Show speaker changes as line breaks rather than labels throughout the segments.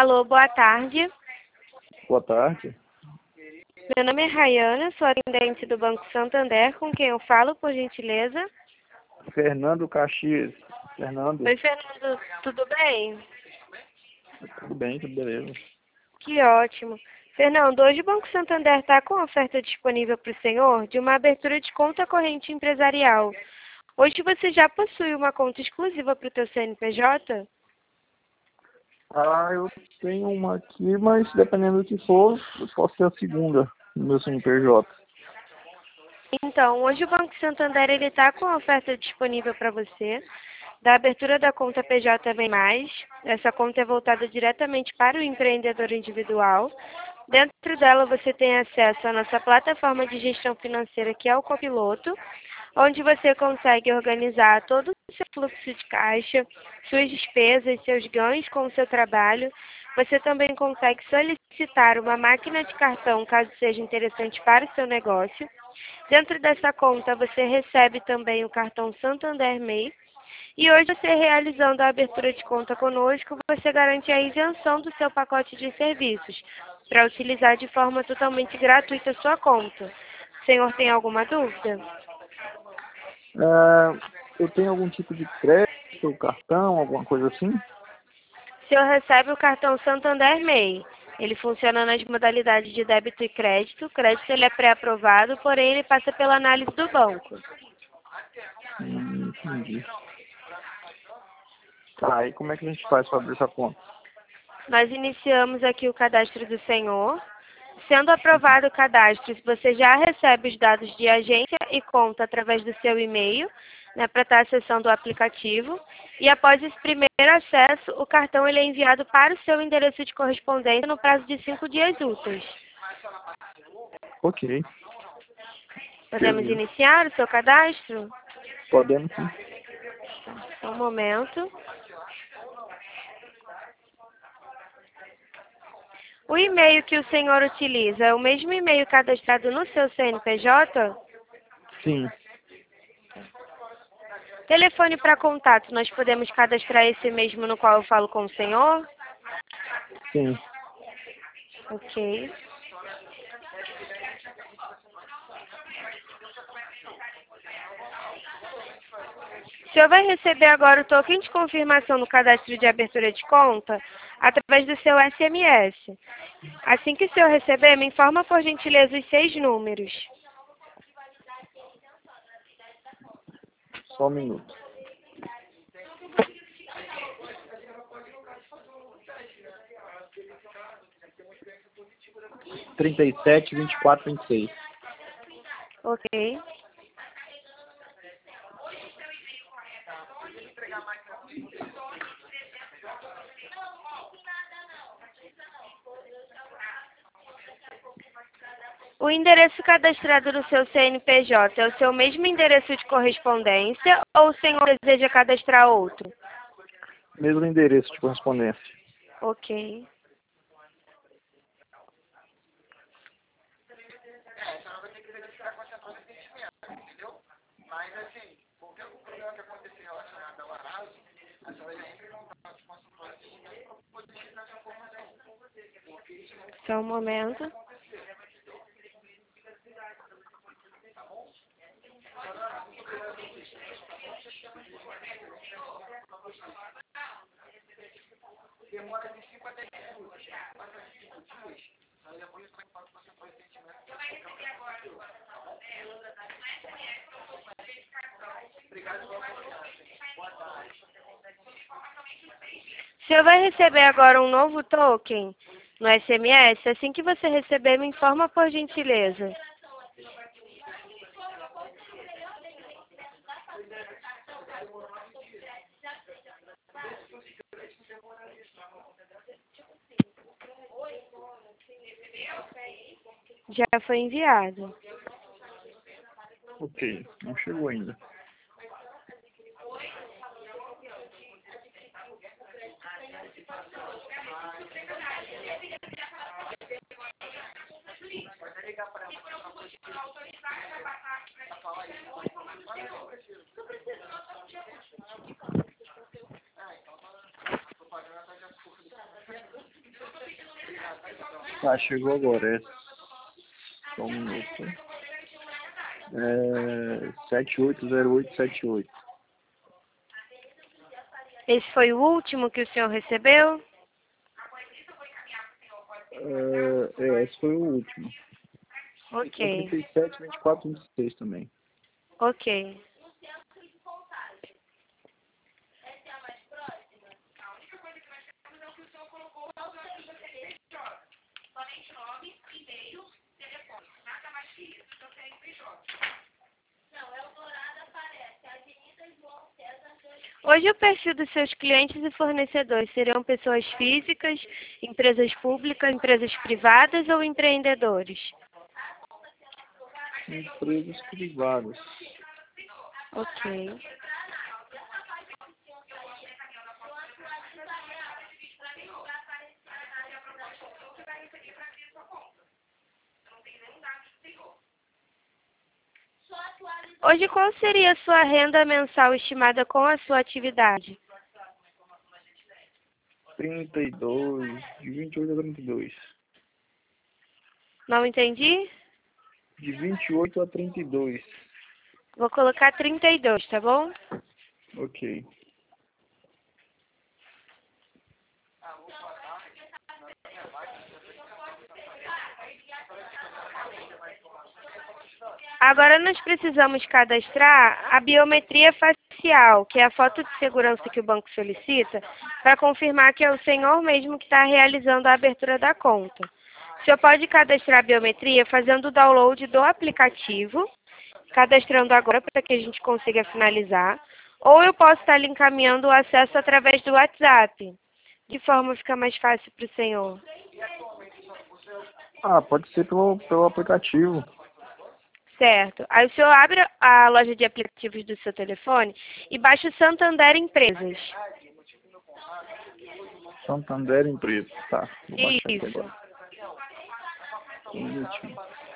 Alô, boa tarde.
Boa tarde.
Meu nome é Rayana, sou atendente do Banco Santander, com quem eu falo, por gentileza?
Fernando Caxias. Fernando.
Oi, Fernando, tudo bem?
Tudo bem, tudo beleza.
Que ótimo. Fernando, hoje o Banco Santander está com oferta disponível para o senhor de uma abertura de conta corrente empresarial. Hoje você já possui uma conta exclusiva para o teu CNPJ?
Eu tenho uma aqui, mas dependendo do que for, eu posso ter a segunda no meu CNPJ.
Então, hoje o Banco Santander está com a oferta disponível para você, da abertura da conta PJ Bem Mais. Essa conta é voltada diretamente para o empreendedor individual. Dentro dela você tem acesso à nossa plataforma de gestão financeira, que é o Copiloto, onde você consegue organizar todo o seu fluxo de caixa, suas despesas, seus ganhos com o seu trabalho. Você também consegue solicitar uma máquina de cartão, caso seja interessante para o seu negócio. Dentro dessa conta, você recebe também o cartão Santander MEI. E hoje, você realizando a abertura de conta conosco, você garante a isenção do seu pacote de serviços, para utilizar de forma totalmente gratuita a sua conta. O senhor tem alguma dúvida?
Eu tenho algum tipo de crédito, cartão, alguma coisa assim?
O senhor recebe o cartão Santander MEI. Ele funciona nas modalidades de débito e crédito. O crédito ele é pré-aprovado, porém ele passa pela análise do banco.
Entendi. Tá, e como é que a gente faz para abrir essa conta?
Nós iniciamos aqui o cadastro do senhor. Sendo aprovado o cadastro, você já recebe os dados de agência e conta através do seu e-mail, né, para estar acessando o aplicativo. E após esse primeiro acesso, o cartão ele é enviado para o seu endereço de correspondência no prazo de 5 dias úteis.
Ok.
Podemos
Beleza.
iniciar o seu cadastro?
Podemos sim.
Só um momento. O e-mail que o senhor utiliza é o mesmo e-mail cadastrado no seu CNPJ?
Sim.
Telefone para contato, nós podemos cadastrar esse mesmo no qual eu falo com o senhor?
Sim.
Ok. O senhor vai receber agora o token de confirmação no cadastro de abertura de conta através do seu SMS. Assim que o senhor receber, me informa por gentileza os 6 números.
Só um minuto. 37, 24, 26.
Ok. O endereço cadastrado no seu CNPJ é o seu mesmo endereço de correspondência ou o senhor deseja cadastrar outro?
Mesmo endereço de correspondência.
Ok. Só um momento. O senhor vai receber agora um novo token no SMS. Assim que você receber, me informa por gentileza. Já foi enviado.
Ok, não chegou ainda. Tá, chegou agora. Só um minuto. 780878.
Esse foi o último que o senhor recebeu?
Esse foi o último.
Ok.
37, 24, 26 também.
Ok. Hoje o perfil dos seus clientes e fornecedores seriam pessoas físicas, empresas públicas, empresas privadas ou empreendedores?
Empresas privadas.
Ok. Hoje, qual seria a sua renda mensal estimada com a sua atividade?
32, de 28 a 32.
Não entendi?
De 28 a 32.
Vou colocar 32, tá bom?
Ok.
Agora nós precisamos cadastrar a biometria facial, que é a foto de segurança que o banco solicita, para confirmar que é o senhor mesmo que está realizando a abertura da conta. O senhor pode cadastrar a biometria fazendo o download do aplicativo, cadastrando agora para que a gente consiga finalizar, ou eu posso estar lhe encaminhando o acesso através do WhatsApp. De forma fica mais fácil para o senhor.
Pode ser pelo aplicativo.
Certo. Aí o senhor abre a loja de aplicativos do seu telefone e baixa o Santander Empresas.
Santander Empresas. Tá, vou baixar aqui
Isso.
agora. Um minutinho.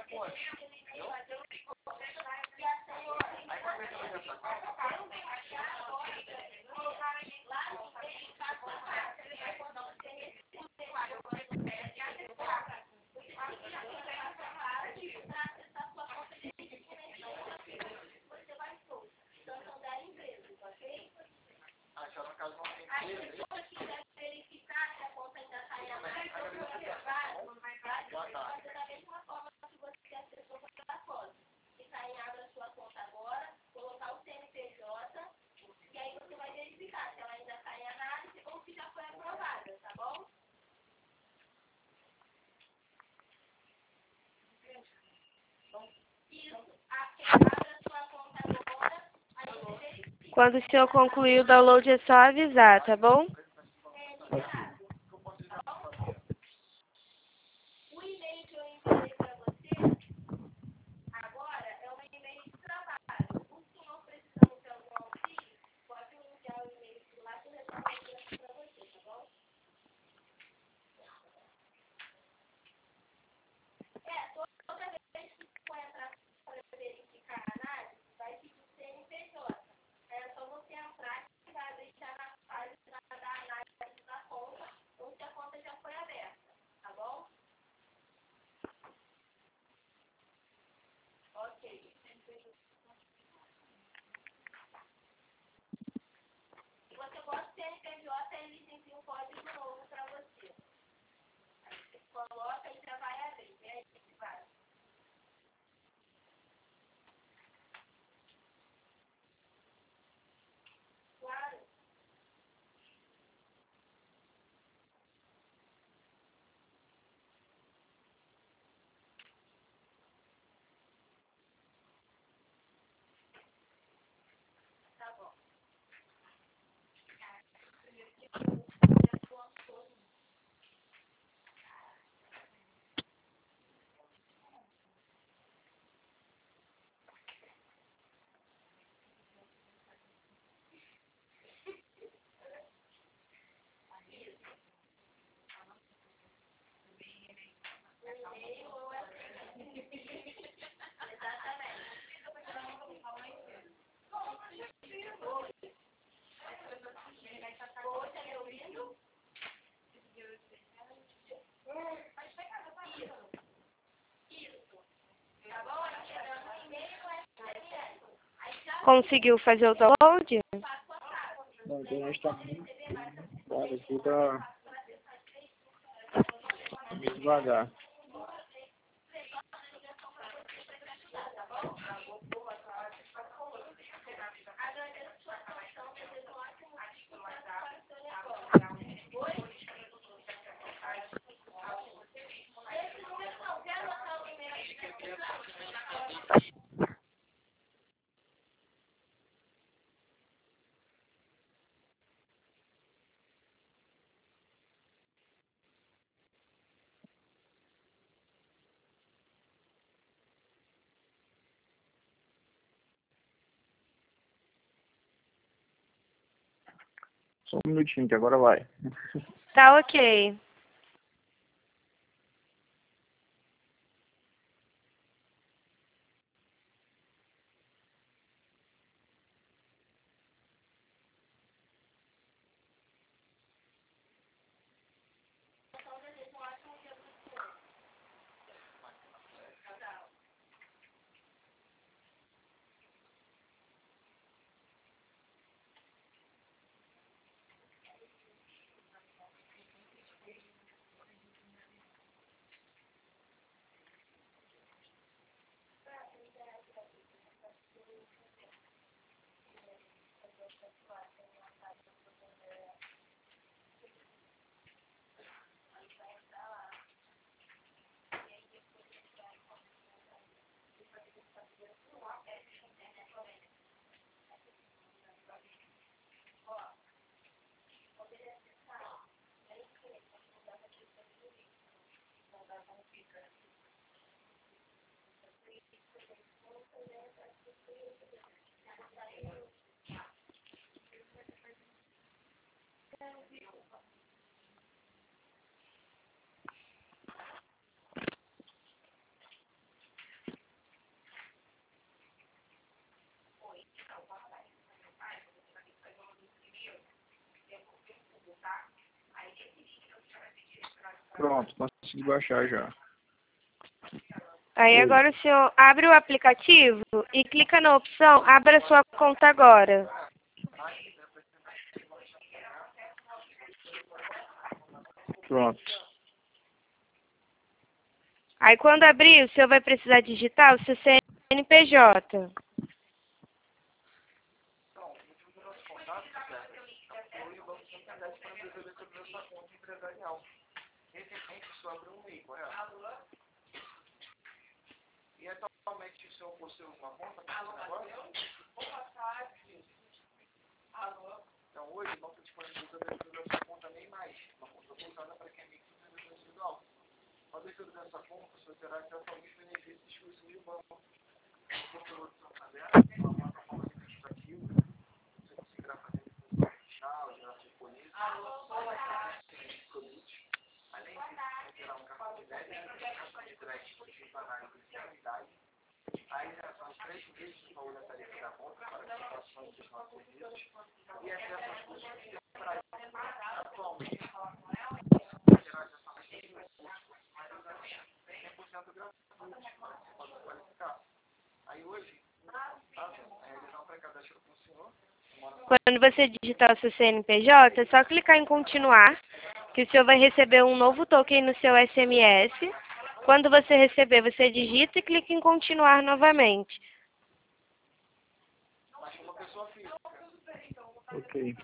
Quando o senhor concluir o download é só avisar, tá bom? Conseguiu fazer o download?
Não, a internet está muito devagar, aqui tá muito devagar. Só um minutinho que agora vai.
Tá ok.
Pronto, consegui baixar já.
Aí
Oi.
agora o senhor abre o aplicativo e clica na opção Abra sua conta agora.
Pronto.
Aí quando abrir, o senhor vai precisar digitar o seu CNPJ. Quando você digitar o seu CNPJ, é só clicar em continuar, que o senhor vai receber um novo token no seu SMS. Quando você receber, você digita e clica em continuar novamente.
Ok.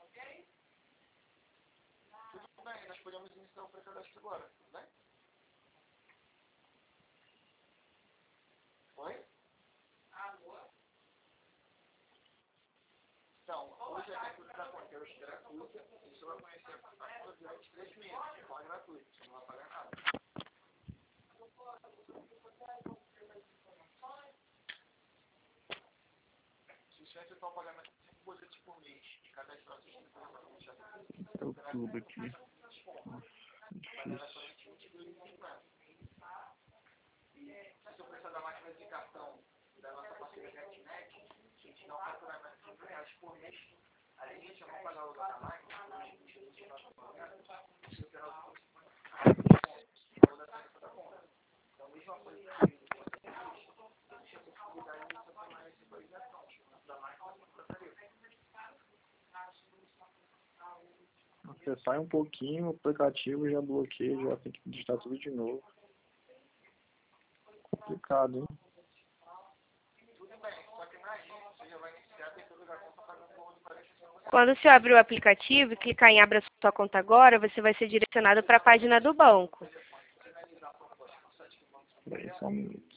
Tá tudo aqui. Nossa, difícil. Você sai um pouquinho, o aplicativo já bloqueia, já tem que digitar tudo de novo. Complicado, hein?
Quando você abre o aplicativo e clicar em Abra sua conta agora, você vai ser direcionado para a página do banco.
Peraí, só um minuto.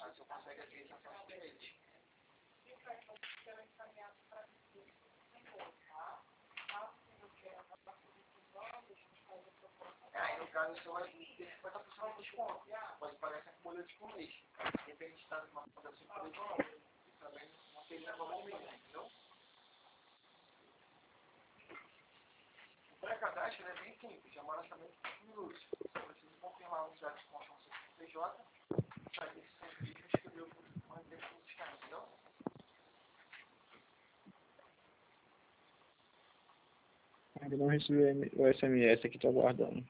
Ainda não recebi o SMS aqui, tô aguardando.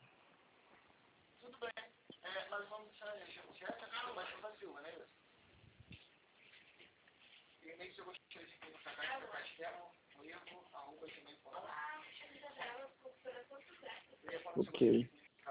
Ok.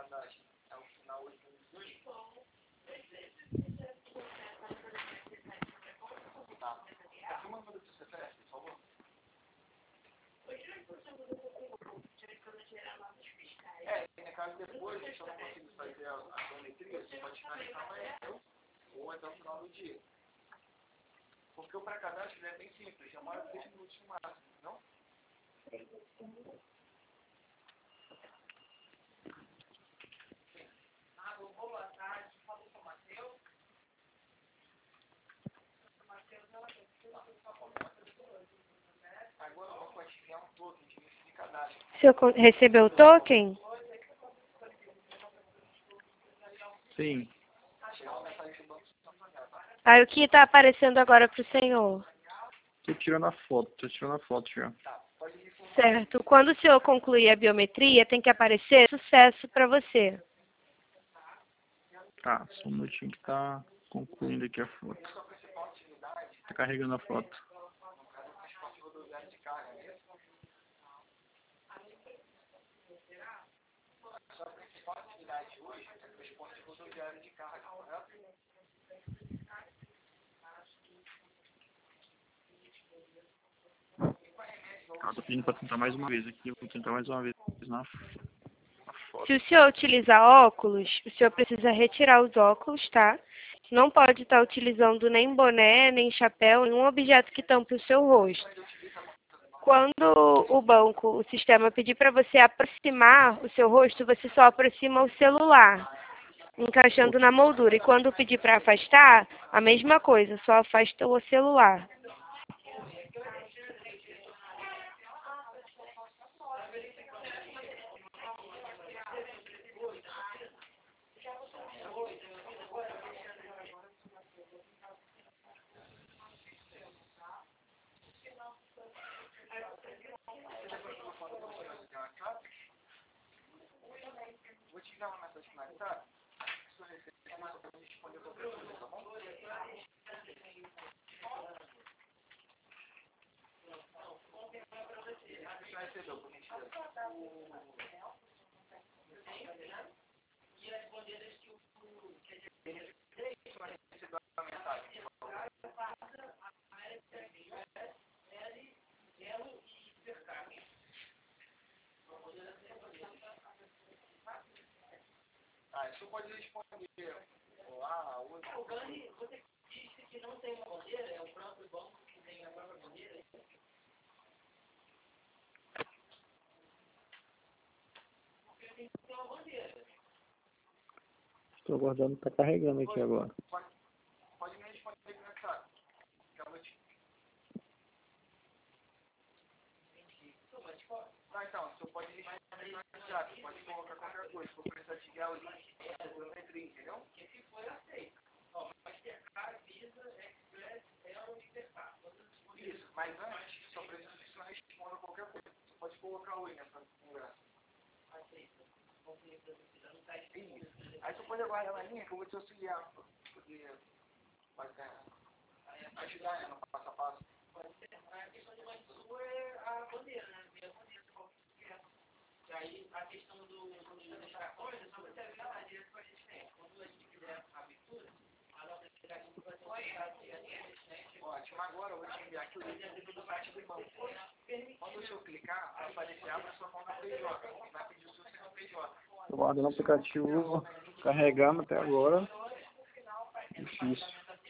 Você recebeu o token?
Sim.
Aí o que está aparecendo agora para o senhor?
Tô tirando a foto já.
Certo. Quando o senhor concluir a biometria, tem que aparecer sucesso para você.
Tá, só um minutinho que tá concluindo aqui a foto. Tá carregando a foto. Ah, tô pedindo pra tentar mais uma vez aqui. Eu vou tentar mais uma vez na foto.
Se o senhor utilizar óculos, o senhor precisa retirar os óculos, tá? Não pode estar utilizando nem boné, nem chapéu, nenhum objeto que tampe o seu rosto. Quando o banco, o sistema pedir para você aproximar o seu rosto, você só aproxima o celular, encaixando na moldura. E quando pedir para afastar, a mesma coisa, só afasta o celular.
Estou aguardando, tá carregando aqui agora.
Aí você pode aguardar na linha que eu vou te auxiliar, porque pode ajudar no passo a passo. A questão de mais sua é a bandeira, né? A bandeira, e aí Ótimo, agora eu vou te enviar aqui o link do site do banco. Quando o senhor clicar, vai aparecer a sua conta PJ. Vai pedir o seu CNPJ.
Estou guardando o aplicativo carregando até agora. Difícil.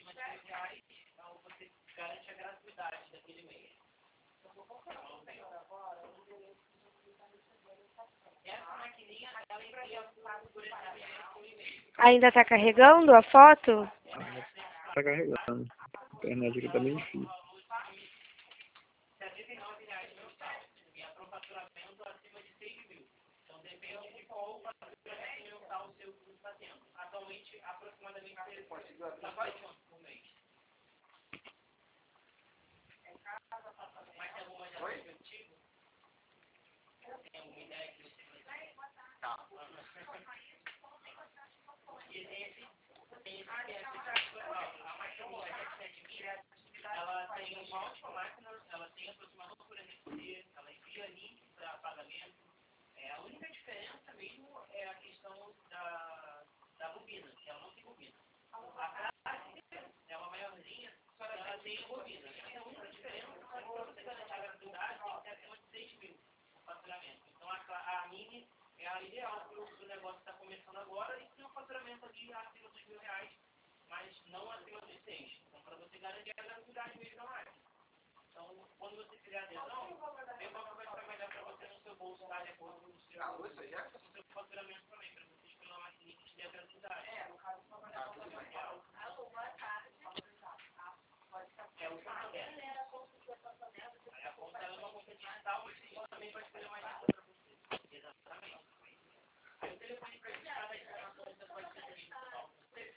Ainda está carregando a foto?
Está carregando. A internet aqui está bem difícil.
Ela tem uma ótima máquina, ela tem aproximação por NFC, ela envia link para pagamento. A única diferença mesmo é a questão da bobina, que ela não tem bobina. A clássica é uma maiorzinha, só que ela tem bobina. A única diferença é que para você garantir a gratuidade tem que ter acima de 6 mil no faturamento. Então a Mini é a ideal para o negócio que está começando agora e tem um faturamento ali acima dos R$1.000, mas não acima dos 6. Então, para você garantir a gratuidade mesmo da máquina. Então, quando você fizer a adesão, vê qual que vai ficar melhor para você no seu bolso, tá? De acordo com o seu faturamento também, para você escolher uma máquina que te dê a gratuidade. No caso, só vai dar o material. É o Santander. Aí a conta é uma conta digital, mas você também vai escolher mais conta para você. Exatamente. Aí o telefone para indicar a informação você pode ser digital.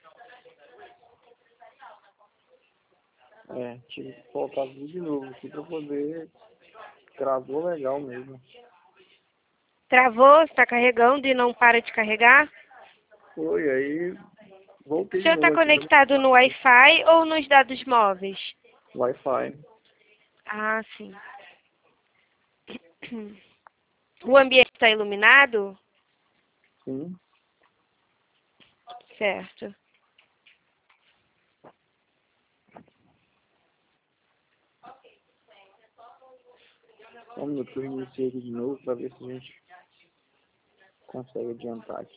Tive que colocar tudo de novo aqui para poder. Travou legal mesmo.
Travou? Está carregando e não para de carregar?
Foi, aí voltei
O
de
senhor está
novo aqui.
conectado no Wi-Fi ou nos dados móveis?
Wi-Fi.
Ah, sim. O ambiente está iluminado?
Sim.
Certo.
Só um minuto, eu iniciei aqui de novo para ver se a gente consegue adiantar aqui.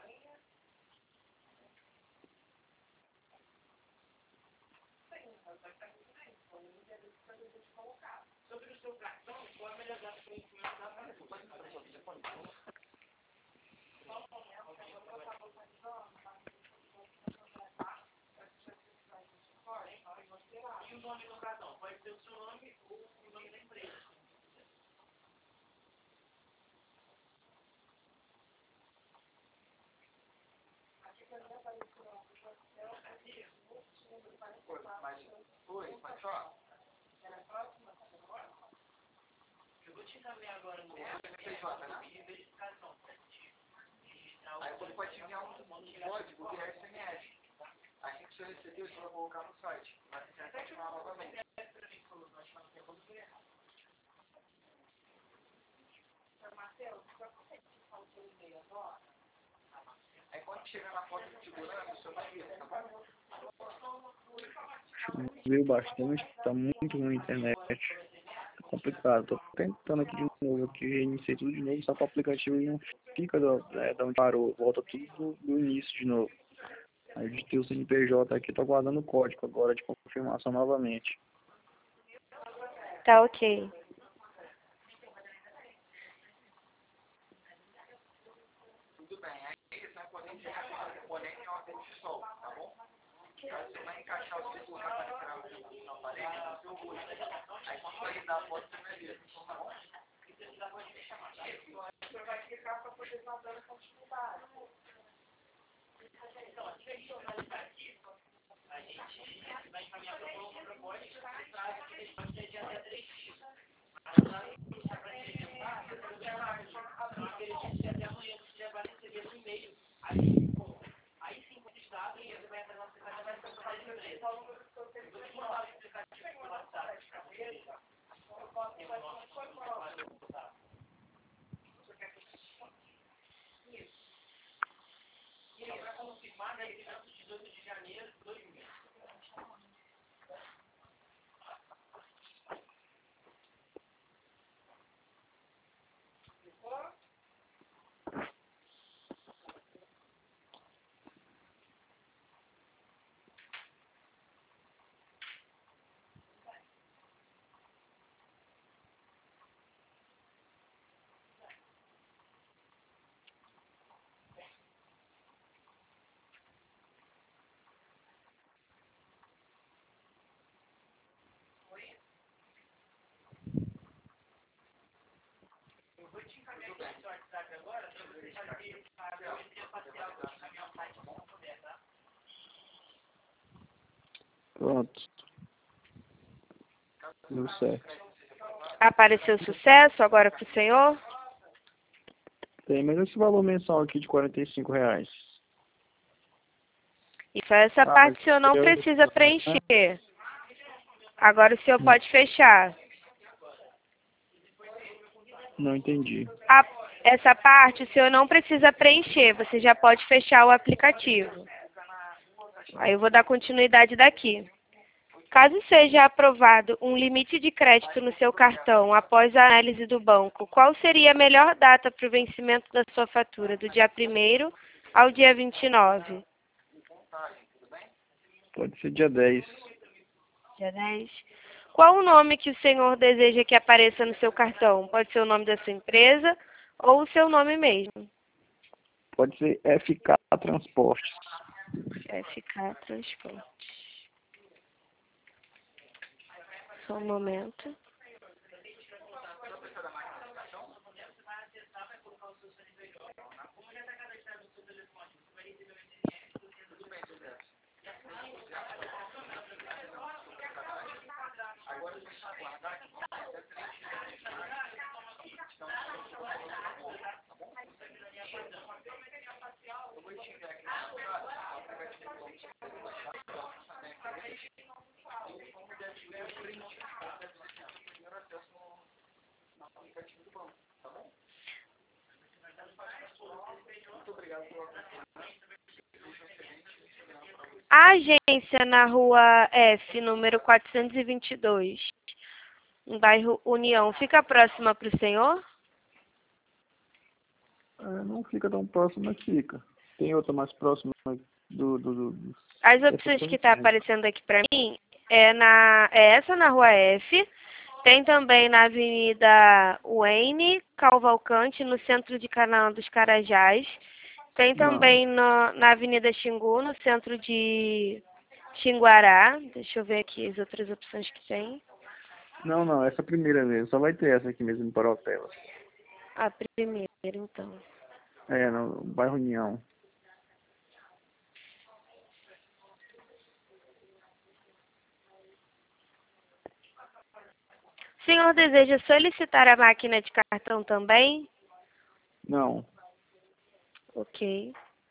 E o nome do cartão? Pode ser o seu nome ou o nome da empresa.
Mas só.
Eu vou te encaminhar agora no
CNPJ, né?
de verificação.
Aí você pode enviar um código via SMS. Assim que você receber, você vai colocar no site. Vai continuar novamente. Aí quando chegar na foto de segurança, você vai ver, tá bom?
Veio bastante, tá muito ruim a internet. Tá complicado. Tô tentando aqui de novo, aqui reiniciei tudo de novo, só que o aplicativo não fica da onde parou, volta tudo do início de novo. Aí eu digitei o CNPJ aqui, tô aguardando o código agora de confirmação novamente.
Tá ok.
Tudo bem. Aí você vai poder enviar o componente em óculos de sol, tá bom? Aí você vai encaixar o seu aparelho na parede do seu rosto. Aí quando vai dar a foto, você vai ver, tá bom? O senhor vai clicar para poder fazer a continuidade.
Então, assim que a gente finalizar aqui, a gente vai encaminhar para o proposta e que ele pode ter de até 3 dias. Mas para até amanhã você já vai receber um e-mail. Aí sim, com esses dados, você vai entrar na aplicativo vai funcionar de empresa. Eu vou te mandar o aplicativo pelo WhatsApp. firmada em 18 de janeiro de 2000. Eu vou te encaminhar aqui no seu WhatsApp agora, para você fazer a geometria facial na minha site, se puder, tá?
Pronto. Deu certo.
Apareceu sucesso agora para o senhor?
Tem, mas esse valor mensal aqui de R$ 45.
Isso, essa parte o senhor não precisa preencher. Agora o senhor pode fechar.
Não entendi.
Essa parte o senhor não precisa preencher, você já pode fechar o aplicativo. Aí eu vou dar continuidade daqui. Caso seja aprovado um limite de crédito no seu cartão após a análise do banco, qual seria a melhor data para o vencimento da sua fatura, do dia 1º ao dia 29?
Pode ser dia 10.
Dia 10. Qual o nome que o senhor deseja que apareça no seu cartão? Pode ser o nome da sua empresa ou o seu nome mesmo.
Pode ser FK Transportes.
FK Transportes. Só um momento. A agência na Rua F, número 422, no bairro União, fica próxima para o senhor?
Não fica tão próximo, mas fica. Tem outra mais próxima do
As opções que está aparecendo aqui para mim é essa na Rua F, tem também na Avenida Wayne Cavalcante, no centro de Canaã dos Carajás, tem também na Avenida Xingu, no centro de Xinguará. Deixa eu ver aqui as outras opções que tem.
Não, essa primeira mesmo. Só vai ter essa aqui mesmo para hotel.
A primeira, então.
No bairro União.
O senhor deseja solicitar a máquina de cartão também?
Não.
Ok.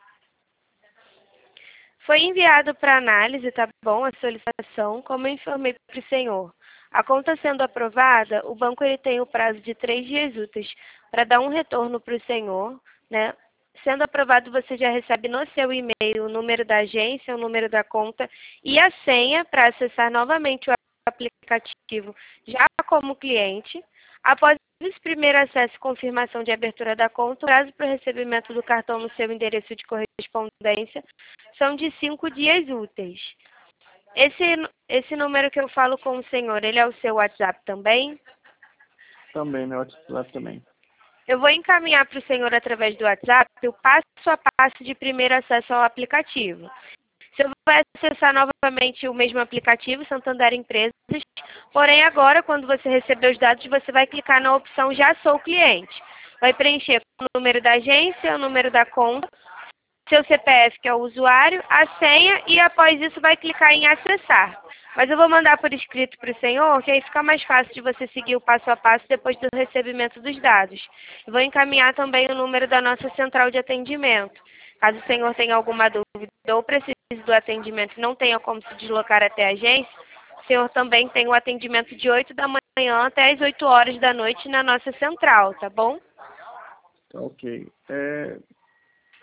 Foi enviado para análise, tá bom, a solicitação, como eu informei para o senhor. A conta sendo aprovada, o banco ele tem o prazo de 3 dias úteis para dar um retorno para o senhor, né? Sendo aprovado, você já recebe no seu e-mail o número da agência, o número da conta e a senha para acessar novamente o aplicativo já como cliente. Após esse primeiro acesso e confirmação de abertura da conta, o prazo para o recebimento do cartão no seu endereço de correspondência são de 5 dias úteis. Esse número que eu falo com o senhor, ele é o seu WhatsApp também?
Também, meu WhatsApp também.
Eu vou encaminhar para o senhor através do WhatsApp o passo a passo de primeiro acesso ao aplicativo. Você vai acessar novamente o mesmo aplicativo, Santander Empresas, porém agora, quando você receber os dados, você vai clicar na opção Já Sou Cliente. Vai preencher o número da agência, o número da conta, seu CPF, que é o usuário, a senha e após isso vai clicar em Acessar. Mas eu vou mandar por escrito para o senhor, que aí fica mais fácil de você seguir o passo a passo depois do recebimento dos dados. Eu vou encaminhar também o número da nossa central de atendimento. Caso o senhor tenha alguma dúvida ou precise do atendimento e não tenha como se deslocar até a agência, o senhor também tem o atendimento de 8 da manhã até as 8 horas da noite na nossa central, tá bom?
Tá ok. Qual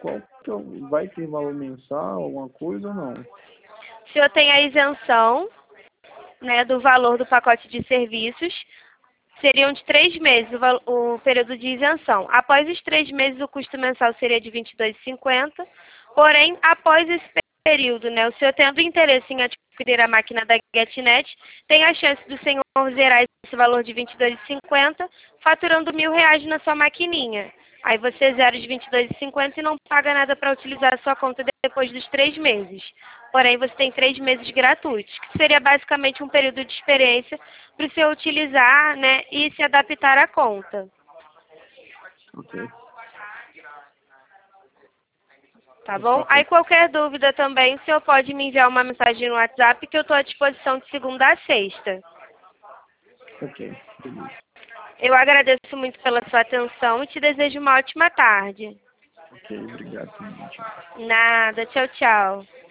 Então, vai ter valor mensal, alguma coisa ou não?
O senhor tem a isenção, né, do valor do pacote de serviços. Seriam de 3 meses o período de isenção. Após os 3 meses, o custo mensal seria de R$ 22,50. Porém, após esse período, né, o senhor tendo interesse em adquirir a máquina da GetNet, tem a chance do senhor zerar esse valor de R$ 22,50, faturando R$ 1.000 na sua maquininha. Aí você zera os R$ 22,50 e não paga nada para utilizar a sua conta depois dos 3 meses. Porém, você tem 3 meses gratuitos, que seria basicamente um período de experiência para o senhor utilizar, né, e se adaptar à conta.
Ok.
Tá bom? Aí qualquer dúvida também, o senhor pode me enviar uma mensagem no WhatsApp que eu estou à disposição de segunda a sexta.
Ok, beleza.
Eu agradeço muito pela sua atenção e te desejo uma ótima tarde.
Ok, obrigado. Tchau.
Nada, tchau, tchau.